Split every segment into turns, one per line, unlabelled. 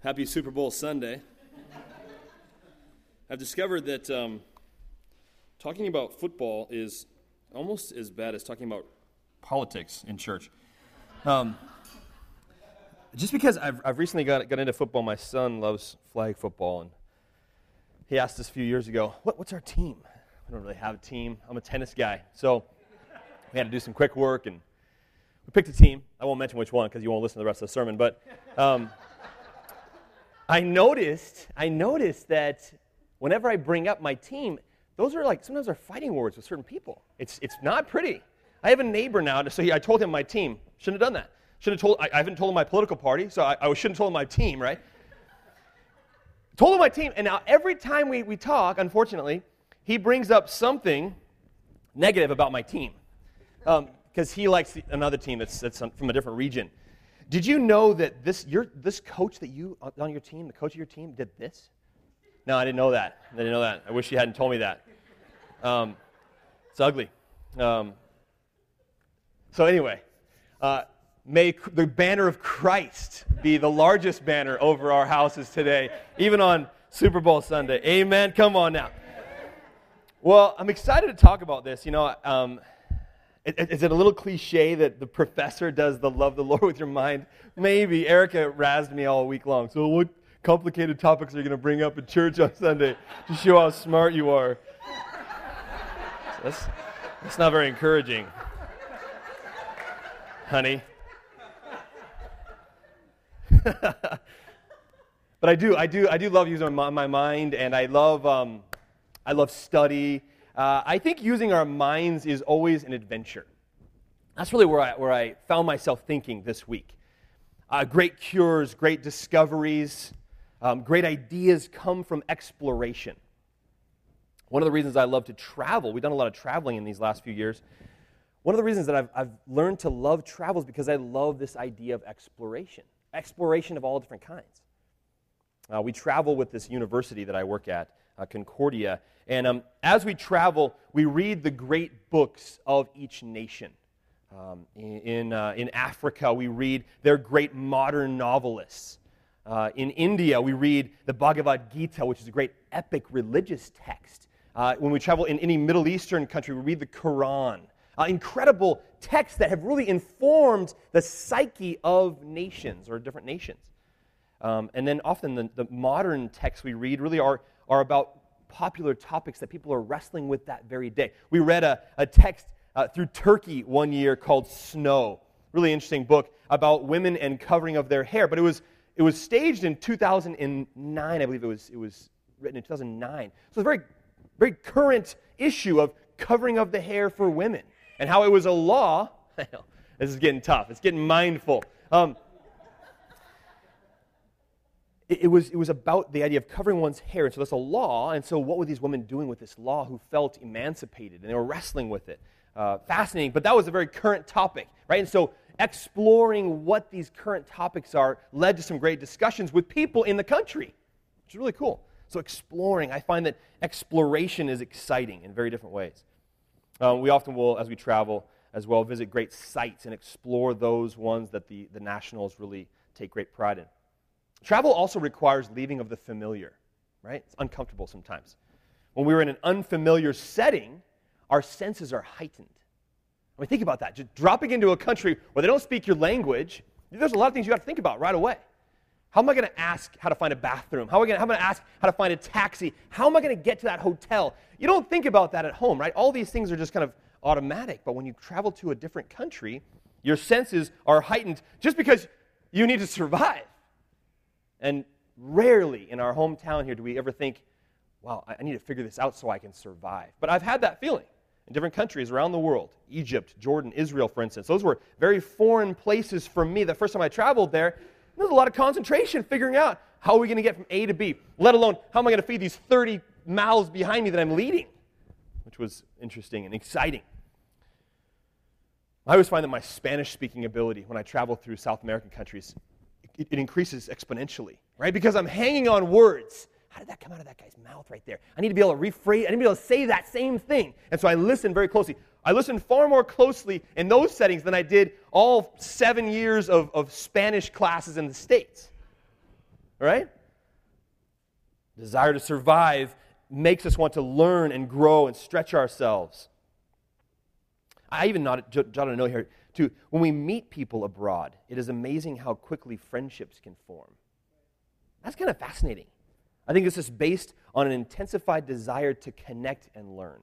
Happy Super Bowl Sunday. I've discovered that talking about football is almost as bad as talking about politics in church. Just because I've recently got into football, my son loves flag football, and he asked us a few years ago, what's our team? We don't really have a team. I'm a tennis guy. So we had to do some quick work, and we picked a team. I won't mention which one because you won't listen to the rest of the sermon, but I noticed that whenever I bring up my team, those are sometimes are fighting words with certain people. It's not pretty. I have a neighbor now, so I told him my team. Shouldn't have done that. I haven't told him my political party, so I shouldn't have told him my team, right? Told him my team, and now every time we talk, unfortunately, he brings up something negative about my team because he likes another team that's from a different region. Did you know that this coach that you on your team, the coach of your team, did this? No, I didn't know that. I wish you hadn't told me that. It's ugly. So anyway, may the banner of Christ be the largest banner over our houses today, even on Super Bowl Sunday. Amen. Come on now. Well, I'm excited to talk about this. Is it a little cliche that the professor does the love the Lord with your mind? Maybe. Erica razzed me all week long. So what complicated topics are you going to bring up in church on Sunday to show how smart you are? That's not very encouraging, honey. But I do love using my mind, and I love study. I think using our minds is always an adventure. That's really where I found myself thinking this week. Great cures, great discoveries, great ideas come from exploration. One of the reasons I love to travel, we've done a lot of traveling in these last few years. One of the reasons that I've learned to love travel is because I love this idea of exploration of all different kinds. We travel with this university that I work at, Concordia, and as we travel, we read the great books of each nation. In Africa, we read their great modern novelists. In India, we read the Bhagavad Gita, which is a great epic religious text. When we travel in any Middle Eastern country, we read the Quran. Incredible texts that have really informed the psyche of nations or different nations. And then often the modern texts we read really are about popular topics that people are wrestling with that very day. We read a text through Turkey one year called Snow. Really interesting book about women and covering of their hair. But it was staged in 2009, I believe it was written in 2009. So it's a very, very current issue of covering of the hair for women and how it was a law. This is getting tough. It's getting mindful. It was about the idea of covering one's hair, and so that's a law, and so what were these women doing with this law who felt emancipated, and they were wrestling with it. Fascinating, but that was a very current topic, right? And so exploring what these current topics are led to some great discussions with people in the country, which is really cool. So exploring, I find that exploration is exciting in very different ways. We often will, as we travel as well, visit great sites and explore those ones that the nationals really take great pride in. Travel also requires leaving of the familiar, right? It's uncomfortable sometimes. When we're in an unfamiliar setting, our senses are heightened. I mean, think about that. Just dropping into a country where they don't speak your language, there's a lot of things you got to think about right away. How am I going to ask how to find a bathroom? How am I going to ask how to find a taxi? How am I going to get to that hotel? You don't think about that at home, right? All these things are just kind of automatic. But when you travel to a different country, your senses are heightened just because you need to survive. And rarely in our hometown here do we ever think, wow, I need to figure this out so I can survive. But I've had that feeling in different countries around the world. Egypt, Jordan, Israel, for instance. Those were very foreign places for me. The first time I traveled there was a lot of concentration figuring out how are we going to get from A to B, let alone how am I going to feed these 30 mouths behind me that I'm leading, which was interesting and exciting. I always find that my Spanish-speaking ability when I travel through South American countries, it increases exponentially, right? Because I'm hanging on words. How did that come out of that guy's mouth right there? I need to be able to rephrase, I need to be able to say that same thing. And so I listen very closely. I listened far more closely in those settings than I did all 7 years of Spanish classes in the States. right? Desire to survive makes us want to learn and grow and stretch ourselves. I even jotted a note here, too. When we meet people abroad, it is amazing how quickly friendships can form. That's kind of fascinating. I think this is based on an intensified desire to connect and learn.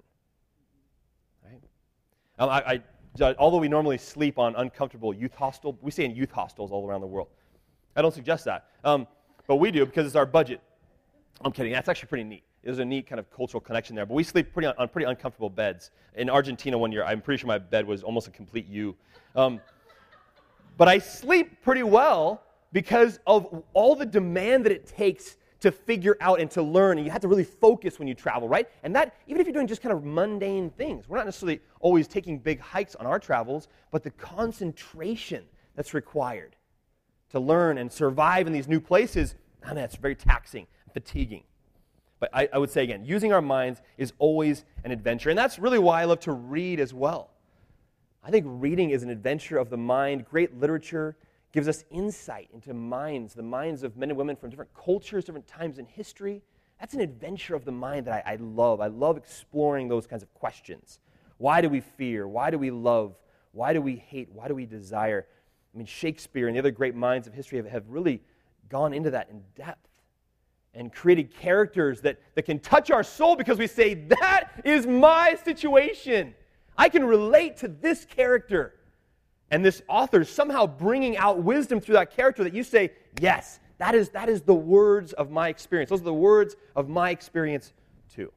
Right? Although we normally sleep on uncomfortable youth hostels, we stay in youth hostels all around the world. I don't suggest that. But we do because it's our budget. I'm kidding. That's actually pretty neat. There's a neat kind of cultural connection there. But we sleep on pretty uncomfortable beds. In Argentina one year, I'm pretty sure my bed was almost a complete U. But I sleep pretty well because of all the demand that it takes to figure out and to learn. And you have to really focus when you travel, right? And that, even if you're doing just kind of mundane things, we're not necessarily always taking big hikes on our travels, but the concentration that's required to learn and survive in these new places, man, it's very taxing and fatiguing. But I would say again, using our minds is always an adventure. And that's really why I love to read as well. I think reading is an adventure of the mind. Great literature gives us insight into minds, the minds of men and women from different cultures, different times in history. That's an adventure of the mind that I love. I love exploring those kinds of questions. Why do we fear? Why do we love? Why do we hate? Why do we desire? I mean, Shakespeare and the other great minds of history have really gone into that in depth and created characters that can touch our soul because we say, that is my situation. I can relate to this character. And this author is somehow bringing out wisdom through that character that you say, yes, that is the words of my experience. Those are the words of my experience too.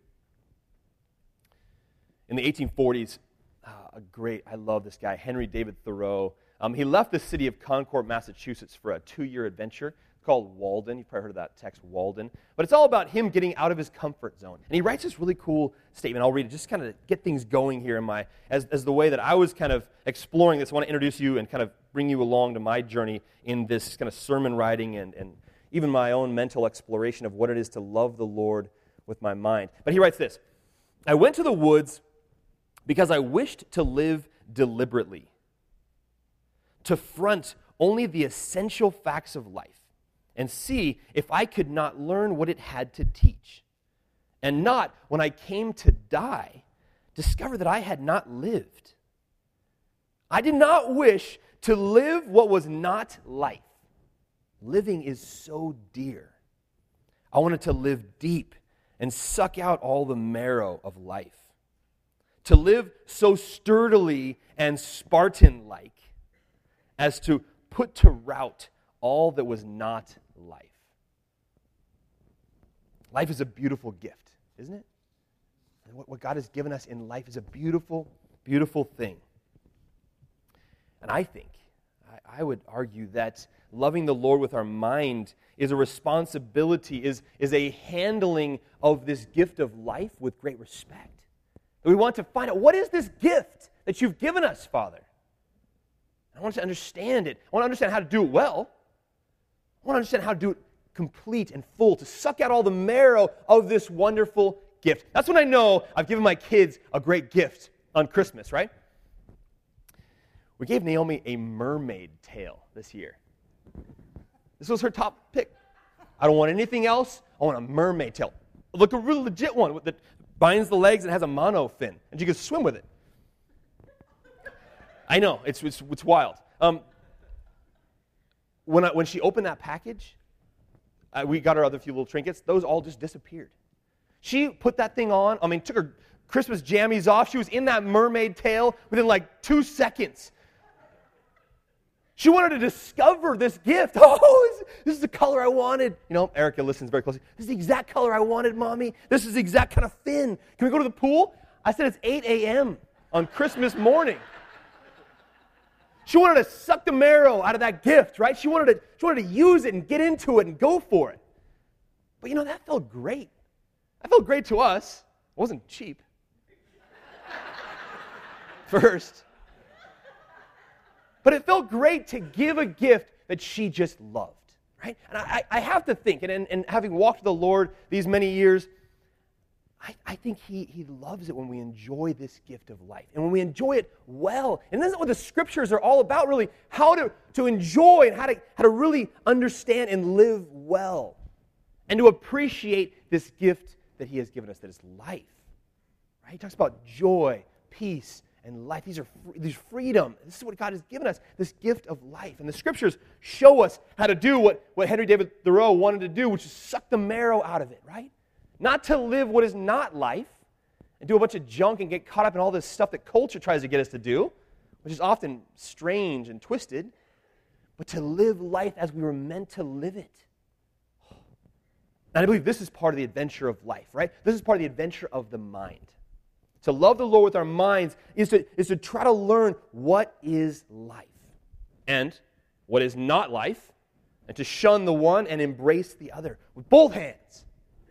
In the 1840s, I love this guy, Henry David Thoreau. He left the city of Concord, Massachusetts for a 2-year adventure called Walden. You've probably heard of that text, Walden. But it's all about him getting out of his comfort zone. And he writes this really cool statement. I'll read it just kind of get things going here in as the way that I was kind of exploring this. I want to introduce you and kind of bring you along to my journey in this kind of sermon writing and even my own mental exploration of what it is to love the Lord with my mind. But he writes this: I went to the woods because I wished to live deliberately, to front only the essential facts of life, and see if I could not learn what it had to teach, and not, when I came to die, discover that I had not lived. I did not wish to live what was not life. Living is so dear. I wanted to live deep and suck out all the marrow of life. To live so sturdily and Spartan-like as to put to rout all that was not life. Life is a beautiful gift, isn't it? And what God has given us in life is a beautiful, beautiful thing. And I would argue that loving the Lord with our mind is a responsibility, is a handling of this gift of life with great respect. We want to find out, what is this gift that you've given us, Father? I want to understand it. I want to understand how to do it well. I want to understand how to do it complete and full, to suck out all the marrow of this wonderful gift. That's when I know I've given my kids a great gift on Christmas, right? We gave Naomi a mermaid tail this year. This was her top pick. I don't want anything else. I want a mermaid tail. Look, a real legit one that binds the legs and has a mono fin, and she can swim with it. I know, it's wild. When she opened that package, we got her other few little trinkets. Those all just disappeared. She put that thing on. Took her Christmas jammies off. She was in that mermaid tail within like 2 seconds. She wanted to discover this gift. Oh, this is the color I wanted. Erica listens very closely. This is the exact color I wanted, Mommy. This is the exact kind of fin. Can we go to the pool? I said it's 8 a.m. on Christmas morning. She wanted to suck the marrow out of that gift, right? She wanted to use it and get into it and go for it. But that felt great. That felt great to us. It wasn't cheap. First. But it felt great to give a gift that she just loved, right? And I have to think, and having walked with the Lord these many years, I think he loves it when we enjoy this gift of life and when we enjoy it well. And that's what the scriptures are all about, really, how to enjoy and how to really understand and live well and to appreciate this gift that he has given us, that is life. Right? He talks about joy, peace, and life. These freedom. This is what God has given us, this gift of life. And the scriptures show us how to do what Henry David Thoreau wanted to do, which is suck the marrow out of it, right? Not to live what is not life and do a bunch of junk and get caught up in all this stuff that culture tries to get us to do, which is often strange and twisted, but to live life as we were meant to live it. And I believe this is part of the adventure of life, right? This is part of the adventure of the mind. To love the Lord with our minds is to try to learn what is life and what is not life, and to shun the one and embrace the other with both hands.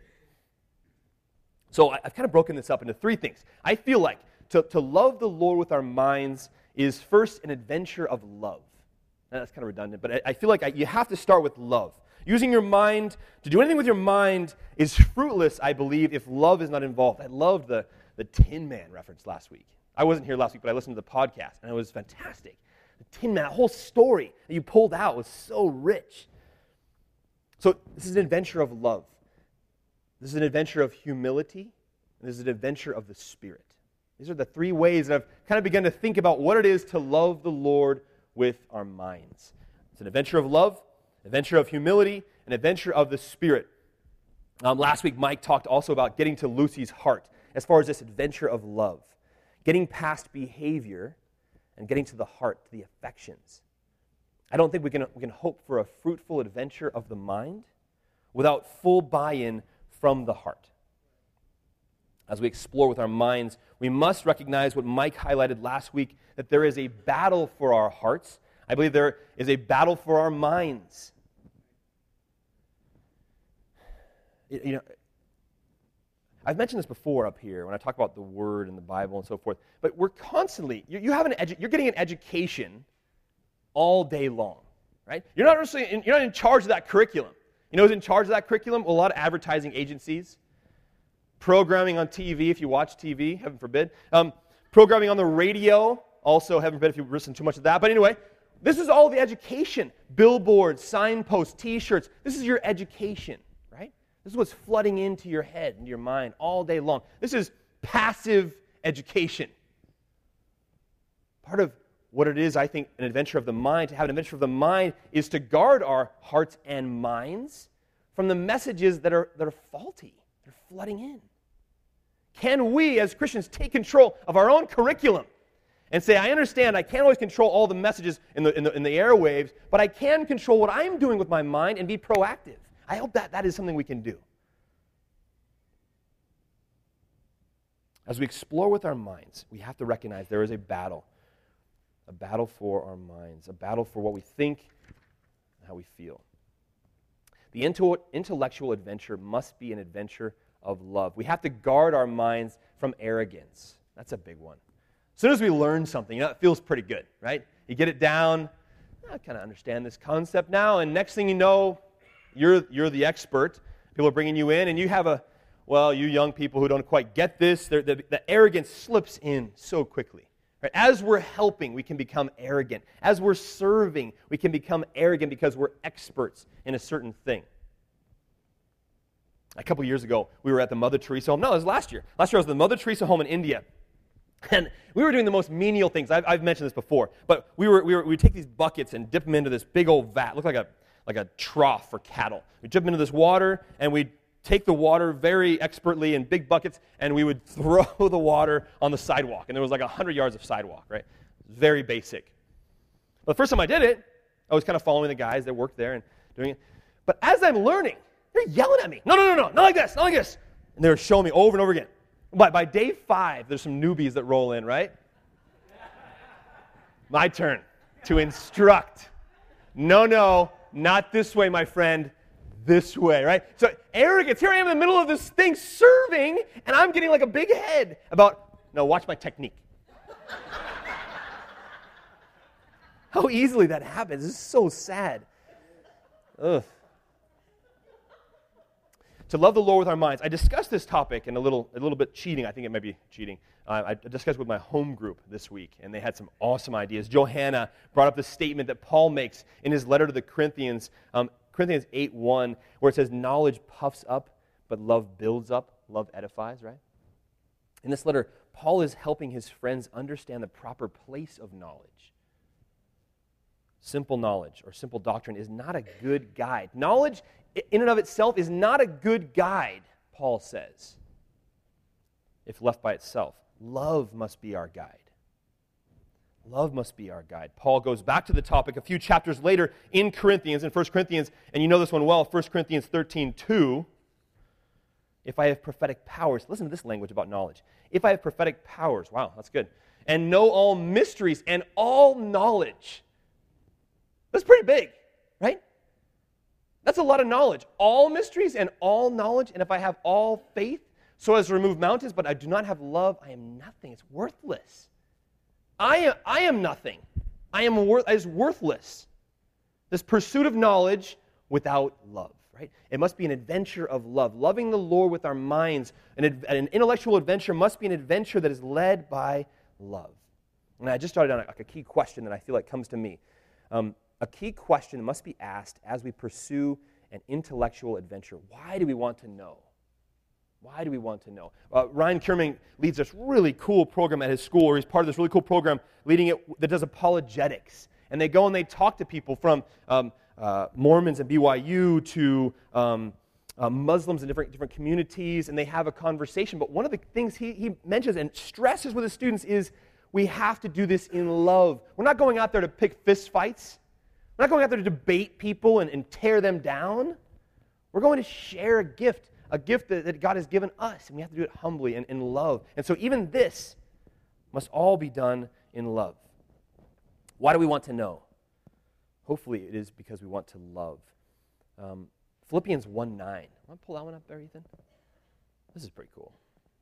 So I've kind of broken this up into three things. I feel like to love the Lord with our minds is first an adventure of love. Now, that's kind of redundant, but I feel like you have to start with love. Using your mind, to do anything with your mind is fruitless, I believe, if love is not involved. I loved the Tin Man reference last week. I wasn't here last week, but I listened to the podcast, and it was fantastic. The Tin Man, that whole story that you pulled out was so rich. So this is an adventure of love. This is an adventure of humility, and this is an adventure of the Spirit. These are the three ways that I've kind of begun to think about what it is to love the Lord with our minds. It's an adventure of love, an adventure of humility, an adventure of the Spirit. Last week, Mike talked also about getting to Lucy's heart as far as this adventure of love, getting past behavior and getting to the heart, to the affections. I don't think we can hope for a fruitful adventure of the mind without full buy-in from the heart. As we explore with our minds, we must recognize what Mike highlighted last week, that there is a battle for our hearts. I believe there is a battle for our minds. You know, I've mentioned this before up here when I talk about the Word and the Bible and so forth, but we're constantly, you're getting an education all day long, right? You're not in charge of that curriculum. You know who's in charge of that curriculum? Well, a lot of advertising agencies, programming on TV, if you watch TV, heaven forbid, programming on the radio, also, heaven forbid if you listen too much of that. But anyway, this is all the education. Billboards, signposts, T-shirts. This is your education, right? This is what's flooding into your head, into your mind all day long. This is passive education. Part of what it is, I think, an adventure of the mind, to have an adventure of the mind, is to guard our hearts and minds from the messages that are faulty, that are flooding in. Can we, as Christians, take control of our own curriculum and say, I understand I can't always control all the messages in the airwaves, but I can control what I'm doing with my mind and be proactive. I hope that is something we can do. As we explore with our minds, we have to recognize there is a battle for our minds, a battle for what we think and how we feel. The intellectual adventure must be an adventure of love. We have to guard our minds from arrogance. That's a big one. As soon as we learn something, it feels pretty good, right? You get it down, I kind of understand this concept now, and next thing you know, you're the expert. People are bringing you in, and you have you young people who don't quite get this, the arrogance slips in so quickly. Right? As we're helping, we can become arrogant. As we're serving, we can become arrogant because we're experts in a certain thing. A couple years ago, we were at the Mother Teresa home. No, it was last year. Last year I was at the Mother Teresa home in India. And we were doing the most menial things. I've mentioned this before. But we take these buckets and dip them into this big old vat. It looked like a trough for cattle. We dip them into this water, and we'd take the water very expertly in big buckets, and we would throw the water on the sidewalk. And there was like 100 yards of sidewalk, right? Very basic. But the first time I did it, I was kind of following the guys that worked there and doing it. But as I'm learning, they're yelling at me. No, not like this, not like this. And they were showing me over and over again. By day 5, there's some newbies that roll in, right? My turn to instruct. No, not this way, my friend. This way, right? So arrogance. Here I am in the middle of this thing serving, and I'm getting like a big head about, no, watch my technique. How easily that happens. It's so sad. Ugh. to love the Lord with our minds. I discussed this topic and a little bit cheating. I think it might be cheating. I discussed with my home group this week, and they had some awesome ideas. Johanna brought up the statement that Paul makes in his letter to the Corinthians, Corinthians 8:1, where it says, knowledge puffs up, but love builds up, love edifies, right? In this letter, Paul is helping his friends understand the proper place of knowledge. Simple knowledge or simple doctrine is not a good guide. Knowledge in and of itself is not a good guide, Paul says, if left by itself. Love must be our guide. Love must be our guide. Paul goes back to the topic a few chapters later in Corinthians, in 1 Corinthians, and you know this one well, 1 Corinthians 13:2. If I have prophetic powers, listen to this language about knowledge. If I have prophetic powers, wow, that's good, and know all mysteries and all knowledge. That's pretty big, right? That's a lot of knowledge. All mysteries and all knowledge, and if I have all faith so as to remove mountains, but I do not have love, I am nothing. It's worthless. I am nothing. I is worthless. This pursuit of knowledge without love, right? It must be an adventure of love. Loving the Lord with our minds, an intellectual adventure must be an adventure that is led by love. And I just started on a key question that I feel like comes to me. A key question must be asked as we pursue an intellectual adventure. Why do we want to know? Why do we want to know? Ryan Kierman leads this really cool program at his school, or he's part of this really cool program leading it that does apologetics. And they go and they talk to people from Mormons and BYU to Muslims in different communities, and they have a conversation. But one of the things he mentions and stresses with his students is we have to do this in love. We're not going out there to pick fist fights. We're not going out there to debate people and tear them down. We're going to share a gift that God has given us, and we have to do it humbly and in love. And so even this must all be done in love. Why do we want to know? Hopefully it is because we want to love. Philippians 1:9. Want to pull that one up there, Ethan? This is pretty cool.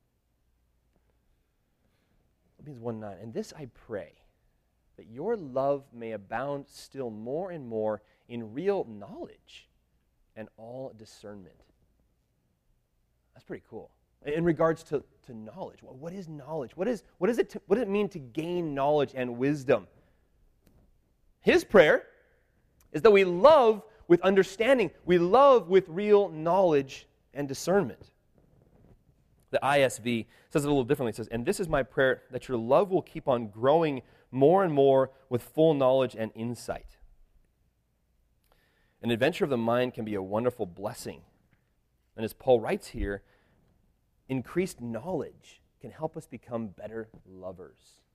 Philippians 1:9. And this I pray, that your love may abound still more and more in real knowledge and all discernment. That's pretty cool. In regards to knowledge, what is knowledge? What does it mean to gain knowledge and wisdom? His prayer is that we love with understanding. We love with real knowledge and discernment. The ISV says it a little differently. It says, and this is my prayer, that your love will keep on growing more and more with full knowledge and insight. An adventure of the mind can be a wonderful blessing. And as Paul writes here, increased knowledge can help us become better lovers.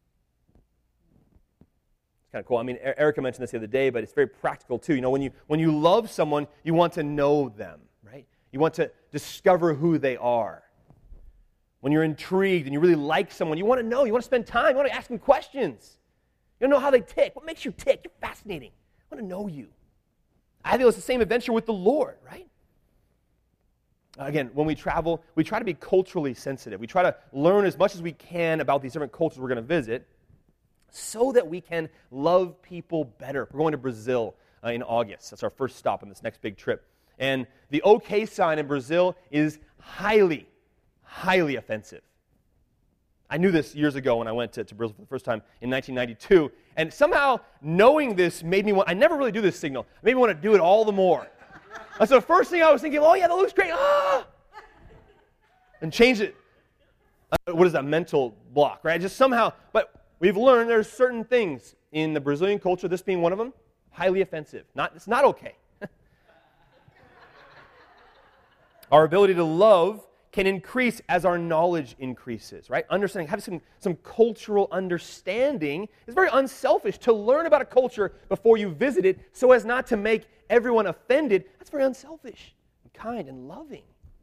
It's kind of cool. I mean, Erica mentioned this the other day, but it's very practical too. You know, when you love someone, you want to know them, right? You want to discover who they are. When you're intrigued and you really like someone, you want to know. You want to spend time. You want to ask them questions. You want to know how they tick. What makes you tick? You're fascinating. I want to know you. I feel it's the same adventure with the Lord, right? Again, when we travel, we try to be culturally sensitive. We try to learn as much as we can about these different cultures we're going to visit so that we can love people better. We're going to Brazil in August. That's our first stop on this next big trip. And the OK sign in Brazil is highly offensive. I knew this years ago when I went to Brazil for the first time in 1992. And somehow knowing this made me want, I never really do this signal. It made me want to do it all the more. And so the first thing I was thinking, oh yeah, that looks great. And change it. What is that mental block, right? Just somehow, but we've learned there's certain things in the Brazilian culture, this being one of them, highly offensive. It's not okay. Our ability to love can increase as our knowledge increases, right? Understanding, having some cultural understanding is very unselfish. To learn about a culture before you visit it so as not to make everyone offended, that's very unselfish and kind and loving.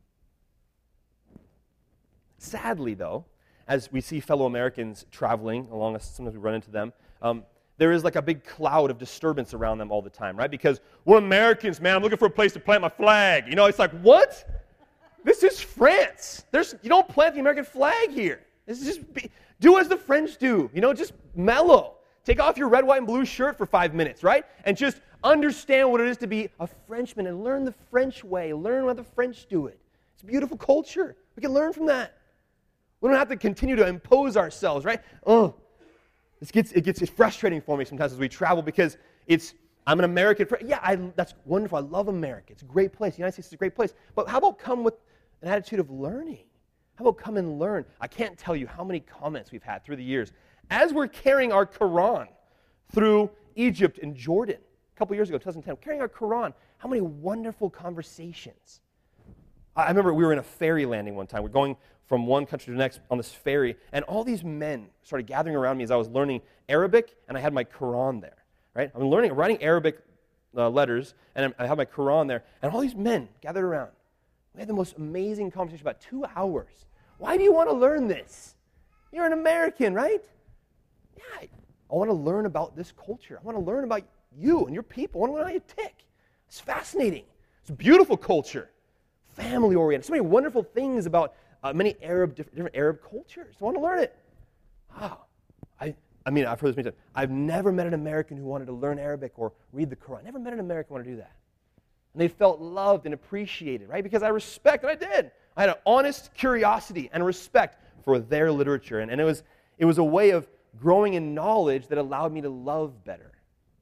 Sadly, though, as we see fellow Americans traveling along us, sometimes we run into them, there is like a big cloud of disturbance around them all the time, right? Because we're Americans, man. I'm looking for a place to plant my flag. You know, it's like, what? This is France. You don't plant the American flag here. This is do as the French do. You know, just mellow. Take off your red, white, and blue shirt for 5 minutes, right? And just understand what it is to be a Frenchman and learn the French way. Learn how the French do it. It's a beautiful culture. We can learn from that. We don't have to continue to impose ourselves, right? It gets frustrating for me sometimes as we travel because I'm an American. That's wonderful. I love America. It's a great place. The United States is a great place. But how about come with an attitude of learning? How about come and learn? I can't tell you how many comments we've had through the years. As we're carrying our Quran through Egypt and Jordan, a couple years ago, 2010, carrying our Quran, how many wonderful conversations. I remember we were in a ferry landing one time. We're going from one country to the next on this ferry, and all these men started gathering around me as I was learning Arabic, and I had my Quran there. Right? I'm writing Arabic letters, and I have my Quran there, and all these men gathered around. We had the most amazing conversation, about 2 hours. Why do you want to learn this? You're an American, right? Yeah, I want to learn about this culture. I want to learn about you and your people. I want to learn how you tick. It's fascinating. It's a beautiful culture, family-oriented. So many wonderful things about many different Arab cultures. I want to learn it. Wow. I've heard this many times. I've never met an American who wanted to learn Arabic or read the Quran. Never met an American who wanted to do that. And they felt loved and appreciated, right? Because I respect, and I did. I had an honest curiosity and respect for their literature. And it was a way of growing in knowledge that allowed me to love better.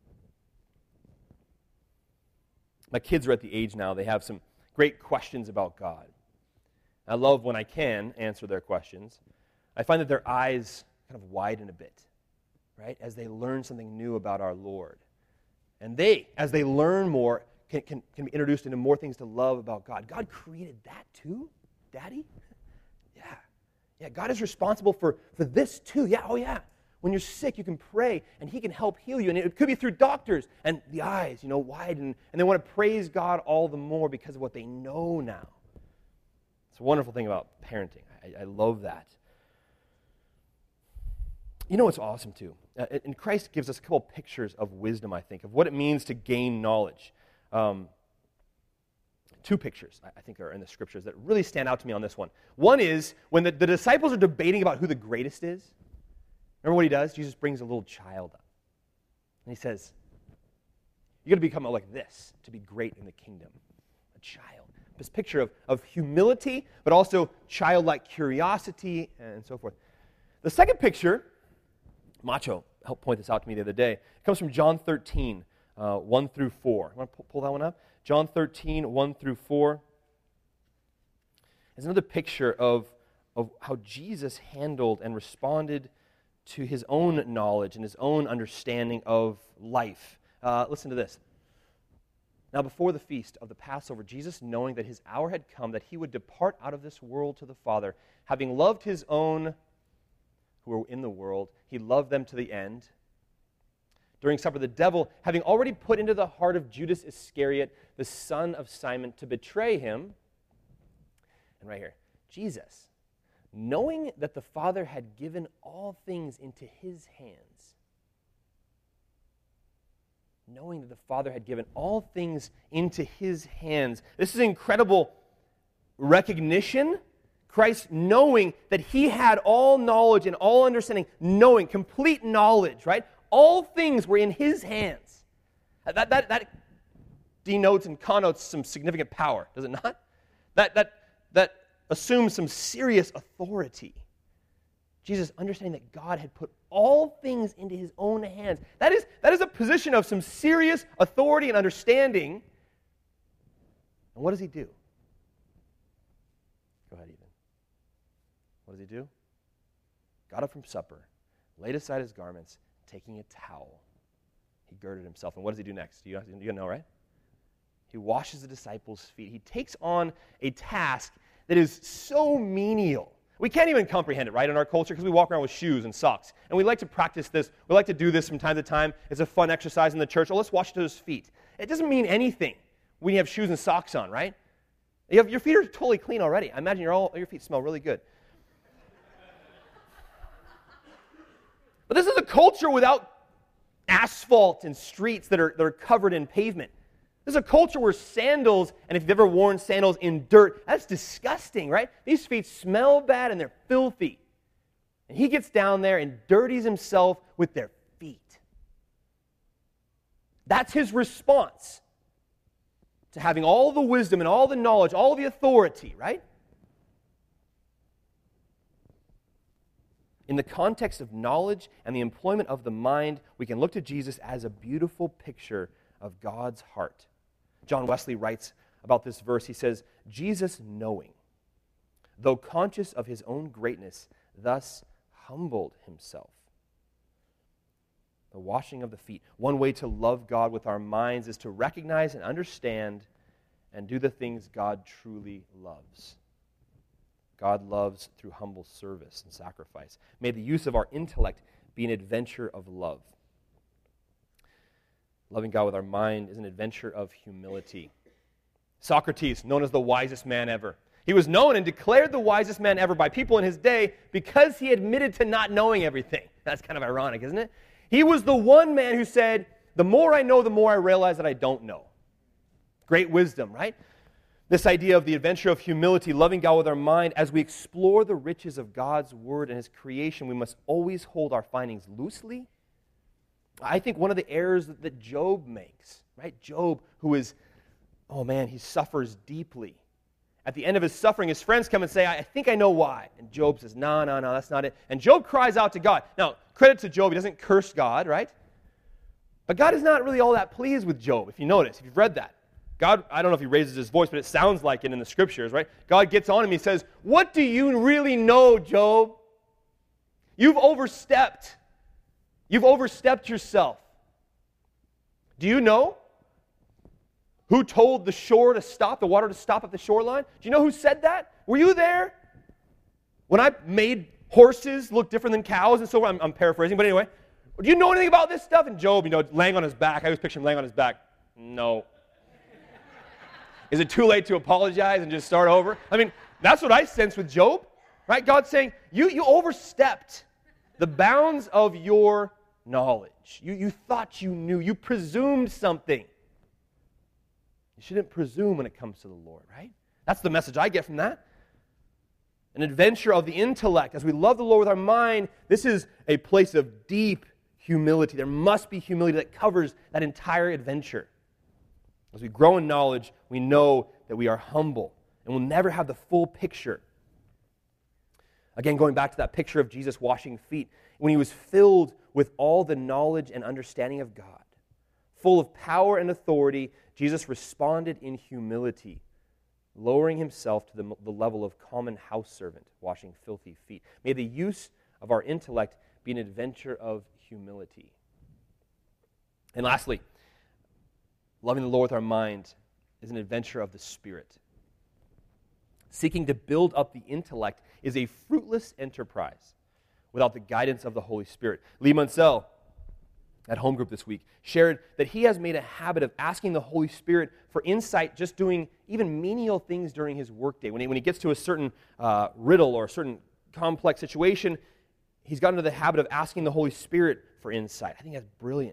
My kids are at the age now, they have some great questions about God. I love when I can answer their questions. I find that their eyes kind of widen a bit, right, as they learn something new about our Lord. And they, as they learn more, can be introduced into more things to love about God. God created that too, Daddy? Yeah, God is responsible for this too. Yeah, oh yeah. When you're sick, you can pray, and He can help heal you. And it could be through doctors, and the eyes, widen. And they want to praise God all the more because of what they know now. It's a wonderful thing about parenting. I love that. You know what's awesome too? And Christ gives us a couple pictures of wisdom, I think, of what it means to gain knowledge. Two pictures, I think, are in the Scriptures that really stand out to me on this one. One is when the disciples are debating about who the greatest is. Remember what He does? Jesus brings a little child up. And He says, you're going to become like this to be great in the kingdom. A child. This picture of humility, but also childlike curiosity and so forth. The second picture, Macho helped point this out to me the other day. It comes from John 13, 1 through 4. You want to pull that one up? John 13, 1 through 4. It's another picture of how Jesus handled and responded to His own knowledge and His own understanding of life. Listen to this. Now before the feast of the Passover, Jesus, knowing that His hour had come, that He would depart out of this world to the Father, having loved His own who were in the world, He loved them to the end. During supper, the devil, having already put into the heart of Judas Iscariot, the son of Simon, to betray Him, and right here, Jesus, knowing that the Father had given all things into His hands, knowing that the Father had given all things into His hands. This is incredible recognition. Christ knowing that He had all knowledge and all understanding, knowing, complete knowledge, right? All things were in His hands. That denotes and connotes some significant power, does it not? That assumes some serious authority. Jesus understanding that God had put all things into His own hands. That is a position of some serious authority and understanding. And what does He do? Go ahead, Ethan. What does He do? Got up from supper, laid aside His garments, taking a towel, He girded Himself. And what does He do next? You know, right? He washes the disciples' feet. He takes on a task that is so menial. We can't even comprehend it, right, in our culture, because we walk around with shoes and socks. And we like to practice this. We like to do this from time to time. It's a fun exercise in the church. Oh, let's wash those feet. It doesn't mean anything when you have shoes and socks on, right? Your feet are totally clean already. I imagine your feet smell really good. But this is a culture without asphalt and streets that are covered in pavement. This is a culture where sandals, and if you've ever worn sandals in dirt, that's disgusting, right? These feet smell bad and they're filthy. And He gets down there and dirties Himself with their feet. That's His response to having all the wisdom and all the knowledge, all the authority, right? In the context of knowledge and the employment of the mind, we can look to Jesus as a beautiful picture of God's heart. John Wesley writes about this verse. He says, Jesus knowing, though conscious of his own greatness, thus humbled himself. The washing of the feet. One way to love God with our minds is to recognize and understand and do the things God truly loves. God loves through humble service and sacrifice. May the use of our intellect be an adventure of love. Loving God with our mind is an adventure of humility. Socrates, known as the wisest man ever. He was known and declared the wisest man ever by people in his day because he admitted to not knowing everything. That's kind of ironic, isn't it? He was the one man who said, the more I know, the more I realize that I don't know. Great wisdom, right? This idea of the adventure of humility, loving God with our mind, as we explore the riches of God's word and his creation, we must always hold our findings loosely. I think one of the errors that Job makes, right? Job, who is, he suffers deeply. At the end of his suffering, his friends come and say, I think I know why. And Job says, no, that's not it. And Job cries out to God. Now, credit to Job, he doesn't curse God, right? But God is not really all that pleased with Job, if you notice, if you've read that. God, I don't know if he raises his voice, but it sounds like it in the scriptures, right? God gets on him, he says, what do you really know, Job? You've overstepped. You've overstepped yourself. Do you know who told the shore to stop, the water to stop at the shoreline? Do you know who said that? Were you there? When I made horses look different than cows and so on, I'm paraphrasing, but anyway, do you know anything about this stuff? And Job, laying on his back, I always picture him laying on his back. No. Is it too late to apologize and just start over? That's what I sense with Job, right? God's saying, you overstepped the bounds of your knowledge. You thought you knew. You presumed something. You shouldn't presume when it comes to the Lord, right? That's the message I get from that. An adventure of the intellect. As we love the Lord with our mind, this is a place of deep humility. There must be humility that covers that entire adventure. As we grow in knowledge, we know that we are humble and we'll never have the full picture. Again, going back to that picture of Jesus washing feet, when he was filled with all the knowledge and understanding of God, full of power and authority, Jesus responded in humility, lowering himself to the level of common house servant, washing filthy feet. May the use of our intellect be an adventure of humility. And lastly, loving the Lord with our mind is an adventure of the Spirit. Seeking to build up the intellect is a fruitless enterprise without the guidance of the Holy Spirit. Lee Munsell, at Home Group this week, shared that he has made a habit of asking the Holy Spirit for insight, just doing even menial things during his workday. When he gets to a certain riddle or a certain complex situation, he's gotten into the habit of asking the Holy Spirit for insight. I think that's brilliant.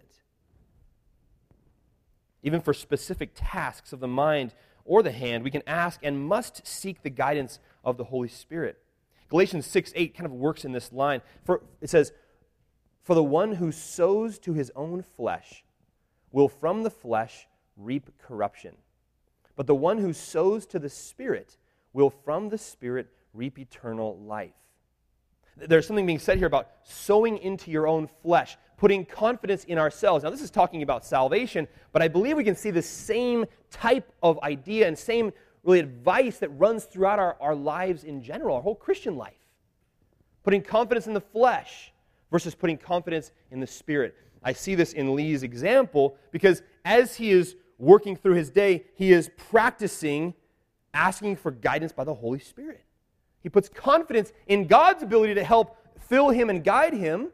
Even for specific tasks of the mind or the hand, we can ask and must seek the guidance of the Holy Spirit. Galatians 6:8 kind of works in this line. It says, "For the one who sows to his own flesh will from the flesh reap corruption. But the one who sows to the Spirit will from the Spirit reap eternal life." There's something being said here about sowing into your own flesh, putting confidence in ourselves. Now, this is talking about salvation, but I believe we can see the same type of idea and same really advice that runs throughout our lives in general, our whole Christian life. Putting confidence in the flesh versus putting confidence in the Spirit. I see this in Lee's example because as he is working through his day, he is practicing asking for guidance by the Holy Spirit. He puts confidence in God's ability to help fill him and guide him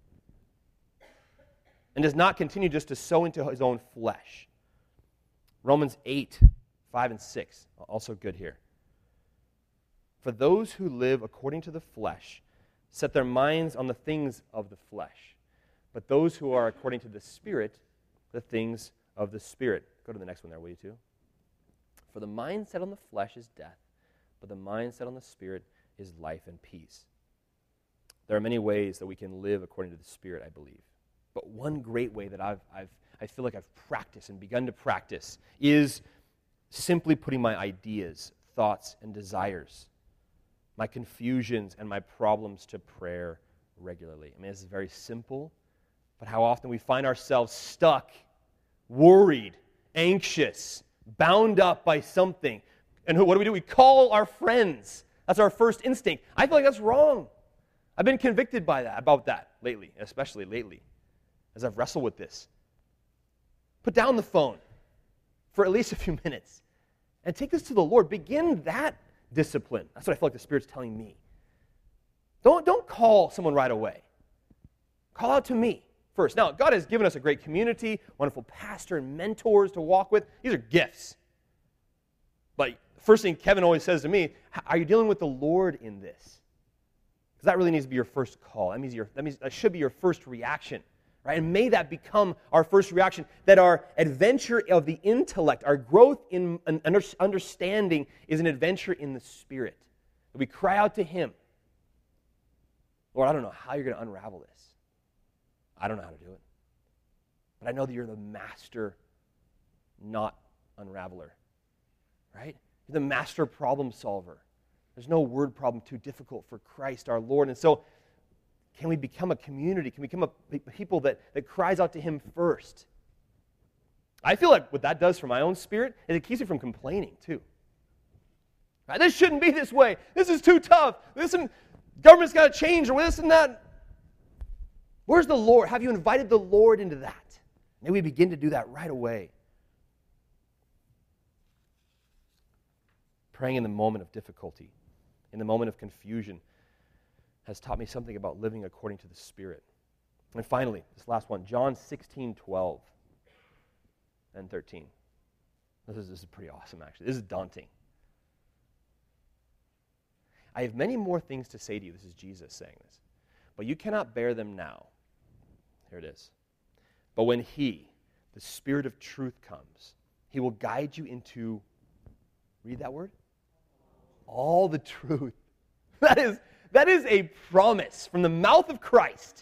and does not continue just to sow into his own flesh. Romans 8:5-6, also good here. "For those who live according to the flesh set their minds on the things of the flesh, but those who are according to the Spirit, the things of the Spirit." Go to the next one there, will you too? "For the mind set on the flesh is death, but the mind set on the Spirit is life and peace." There are many ways that we can live according to the Spirit, I believe. But one great way that I feel like I've practiced and begun to practice is simply putting my ideas, thoughts, and desires, my confusions and my problems to prayer regularly. I mean, this is very simple, but how often we find ourselves stuck, worried, anxious, bound up by something. And what do? We call our friends. That's our first instinct. I feel like that's wrong. I've been convicted about that lately, especially lately, as I've wrestled with this. Put down the phone for at least a few minutes and take this to the Lord. Begin that discipline. That's what I feel like the Spirit's telling me. Don't call someone right away. Call out to me first. Now, God has given us a great community, wonderful pastor and mentors to walk with. These are gifts. But first thing Kevin always says to me, are you dealing with the Lord in this? Because that really needs to be your first call. That should be your first reaction. Right? And may that become our first reaction, that our adventure of the intellect, our growth in understanding is an adventure in the Spirit. That we cry out to Him. Lord, I don't know how you're going to unravel this. I don't know how to do it. But I know that you're the master, not unraveler. Right? You're the master problem solver. There's no word problem too difficult for Christ our Lord. And so, can we become a community? Can we become a people that cries out to Him first? I feel like what that does for my own spirit is it keeps me from complaining too. Right? This shouldn't be this way. This is too tough. Government's got to change, or this and that. Where's the Lord? Have you invited the Lord into that? May we begin to do that right away. Praying in the moment of difficulty, in the moment of confusion, has taught me something about living according to the Spirit. And finally, this last one, John 16:12 and 13. This is pretty awesome, actually. This is daunting. I have many more things to say to you. This is Jesus saying this. But you cannot bear them now. Here it is. But when He, the Spirit of truth, comes, He will guide you into, read that word? All the truth. That is a promise from the mouth of Christ.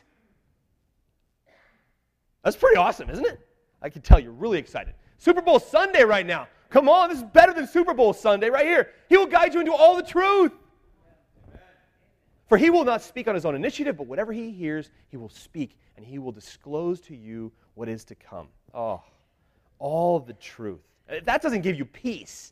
That's pretty awesome, isn't it? I can tell you're really excited. Super Bowl Sunday right now. Come on, this is better than Super Bowl Sunday right here. He will guide you into all the truth. For He will not speak on His own initiative, but whatever He hears, He will speak, and He will disclose to you what is to come. Oh, all the truth. If that doesn't give you peace,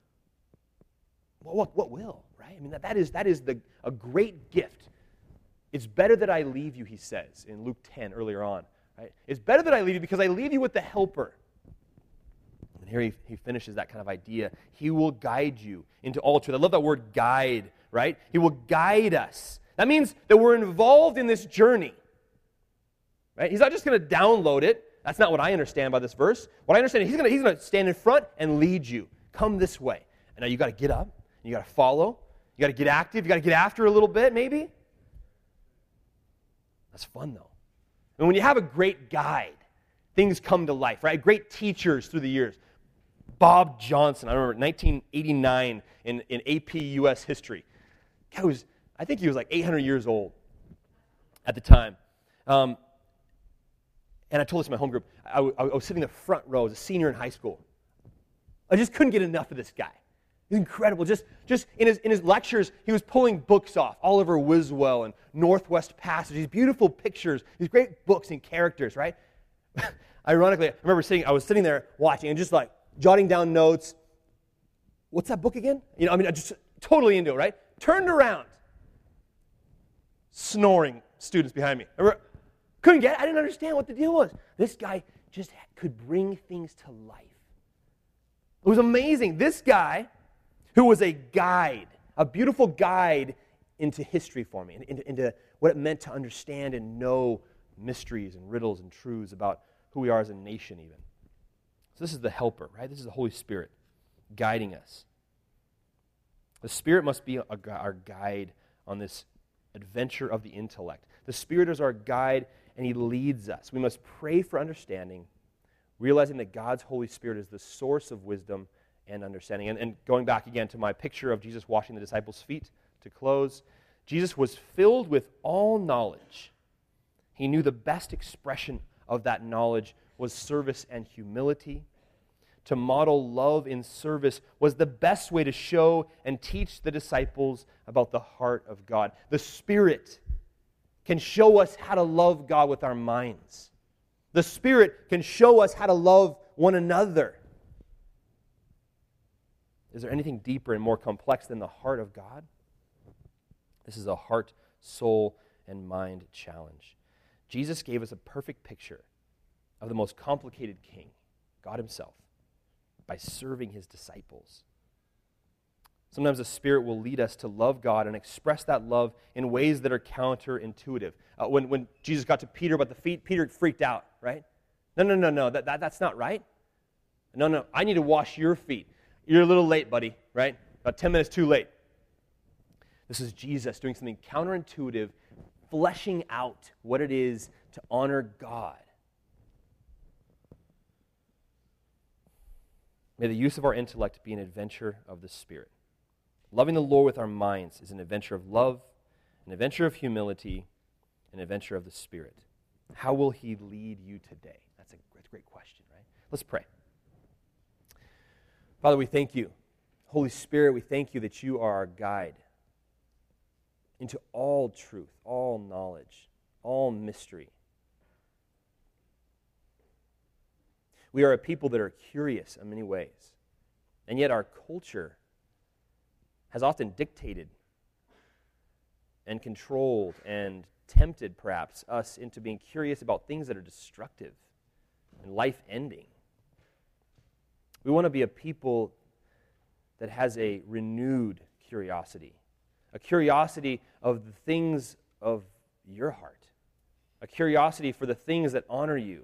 well, what will, right? I mean, that is a great gift. It's better that I leave you, He says in Luke 10 earlier on. Right? It's better that I leave you because I leave you with the Helper. And here he finishes that kind of idea. He will guide you into all truth. I love that word guide, right? He will guide us. That means that we're involved in this journey. Right? He's not just going to download it. That's not what I understand by this verse. What I understand is He's going to stand in front and lead you. Come this way. And now you got to get up. You got to follow. You got to get active. You got to get after a little bit, maybe. That's fun, though. And when you have a great guide, things come to life, right? Great teachers through the years. Bob Johnson, I remember 1989 in AP U.S. history. I think he was like 800 years old at the time. And I told this to my home group. I was sitting in the front row as a senior in high school. I just couldn't get enough of this guy. He's incredible. Just in his lectures, he was pulling books off. Oliver Wiswell and Northwest Passage. These beautiful pictures. These great books and characters, right? Ironically, I remember I was sitting there watching and just like jotting down notes. What's that book again? I just totally into it, right? Turned around. Snoring students behind me. I didn't understand what the deal was. This guy just could bring things to life. It was amazing. This guy, who was a guide, a beautiful guide into history for me, into what it meant to understand and know mysteries and riddles and truths about who we are as a nation even. So this is the Helper, right? This is the Holy Spirit guiding us. The Spirit must be our guide on this adventure of the intellect. The Spirit is our guide, and He leads us. We must pray for understanding, realizing that God's Holy Spirit is the source of wisdom and understanding. And going back again to my picture of Jesus washing the disciples' feet to close, Jesus was filled with all knowledge. He knew the best expression of that knowledge was service and humility. To model love in service was the best way to show and teach the disciples about the heart of God. The Spirit can show us how to love God with our minds. The Spirit can show us how to love one another. Is there anything deeper and more complex than the heart of God? This is a heart, soul, and mind challenge. Jesus gave us a perfect picture of the most complicated king, God himself, by serving his disciples. Sometimes the Spirit will lead us to love God and express that love in ways that are counterintuitive. When Jesus got to Peter about the feet, Peter freaked out, right? No, that's not right. No, I need to wash your feet. You're a little late, buddy, right? About 10 minutes too late. This is Jesus doing something counterintuitive, fleshing out what it is to honor God. May the use of our intellect be an adventure of the Spirit. Loving the Lord with our minds is an adventure of love, an adventure of humility, an adventure of the Spirit. How will he lead you today? That's a great question, right? Let's pray. Father, we thank you. Holy Spirit, we thank you that you are our guide into all truth, all knowledge, all mystery. We are a people that are curious in many ways, and yet our culture has often dictated and controlled and tempted, perhaps, us into being curious about things that are destructive and life-ending. We want to be a people that has a renewed curiosity, a curiosity of the things of your heart, a curiosity for the things that honor you.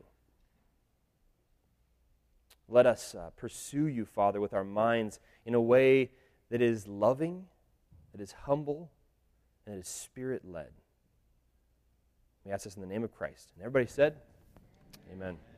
Let us pursue you, Father, with our minds in a way that is loving, that is humble, and that is Spirit-led. We ask this in the name of Christ. And everybody said, amen.